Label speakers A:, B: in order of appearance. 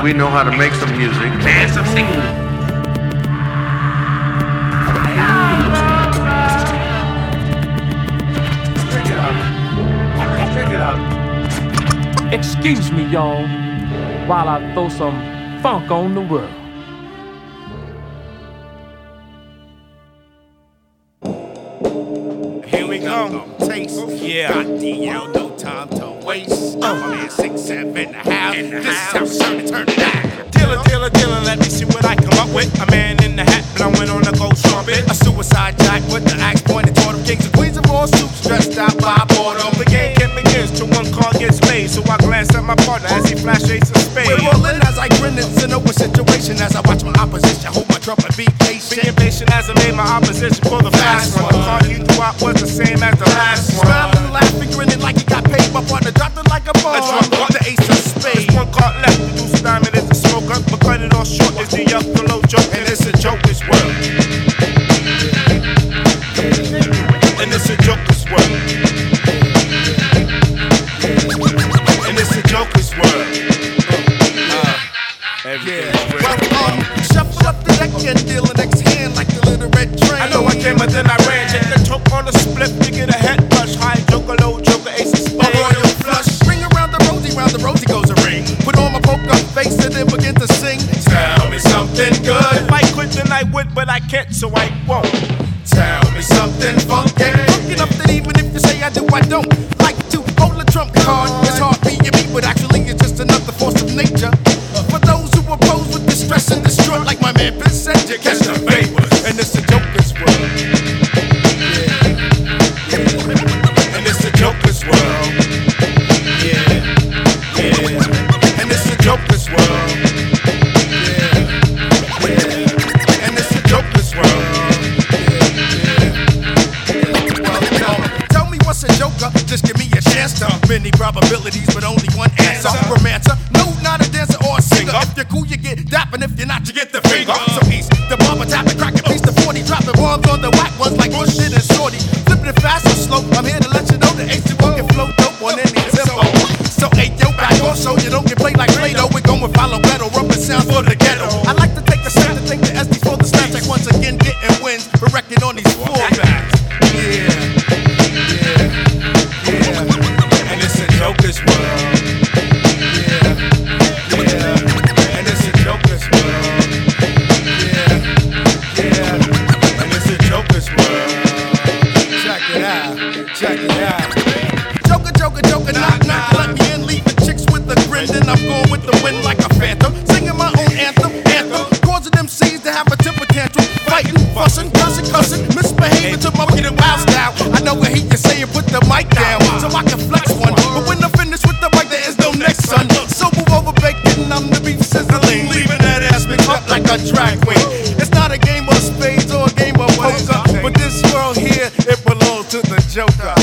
A: we know how to make some music.
B: Man, some singing.
C: Check it out.
D: Excuse me, y'all, while I throw some funk on the world.
E: Here we go. Taste. Yeah. Got DL, no time to waste. My man 6'7" in the house. This is how we turn it out. Dealer, let me see what I come up with. A man in the hat blowing on a gold trumpet. A suicide jack with the axe pointed toward him. Kings and queens of all suits dressed out by boredom. The game can begins till one call gets made. So I glance at my partner as he flash ace of spades. We're rolling as I grin. It's an open situation as I watch my opposition hold my trumpet beat patient. Being patient as I made my opposition for the fast one. The card he threw out was the same as the last one. Smiling, laughing, grinning like he got paid. My partner dropped it like a bomb. I dropped the ace of spades. There's one card left. The deuce diamond is the smoker, but cut it off short is the up below joke, and it's a joker's world. And it's a joker's world. And it's a joker's world. Shuffle up the deck and deal the next hand like the little red train. I know I came, but then I ran. Take the choke on the split to get a head rush. High joker, low joker, ace of spades. A royal flush. Ring around the rosy goes a ring. Put on my poker face and then begin to sing. Tell me something good. If I could, then I would, but I can't, so I won't. Tell me something funky. Funky enough that even if you say I do, I don't. Like to hold a trump card. It's hard being me, but actually it's just another force of nature. For those who oppose with distress and destroy, like my man Vince said, you catch the vapors. And it's a joker's world. And it's a joker's world. And it's a joker's world. And it's a joker's world. Tell me what's a joker, just give me a chance to. Many probabilities, but only one answer. Romancer, no, not a dancer or a singer. If you're cool, you get dap, and if you're not, you get the finger. So east, the bomber tap and crack a piece to 40, dropping bombs on the whack ones like bullshit and shorty. Flipping it fast or slow, I'm here to let you know the H2O can flow dope on any tempo. So hey, yo, back off so you don't get played like Play-Doh. We're going follow better, rubber sounds for the ghetto. I like to take the shot to take the SDs for the snatch. Like once again, getting wins for wrecking on these four backs. Yeah. And it's a joker's world. And it's a joker's world. And it's a joker's world. Check it out. Joker, knock, let me in, leaving chicks with a grin. Then I'm going with the wind like a phantom, singing my own anthem, causing them C's to have a temper tantrum, fighting, fussing, cussing, misbehaving to my wicked wild style. I know what he can say and put the mic down, so I can flex one. But when I finish with the mic, there is no next, son. So move over, bacon, I'm the beef sizzling, leaving that ass mixed up like a drag queen. It's not a game of spades or a game of poker, but this world here, it belongs to the joker.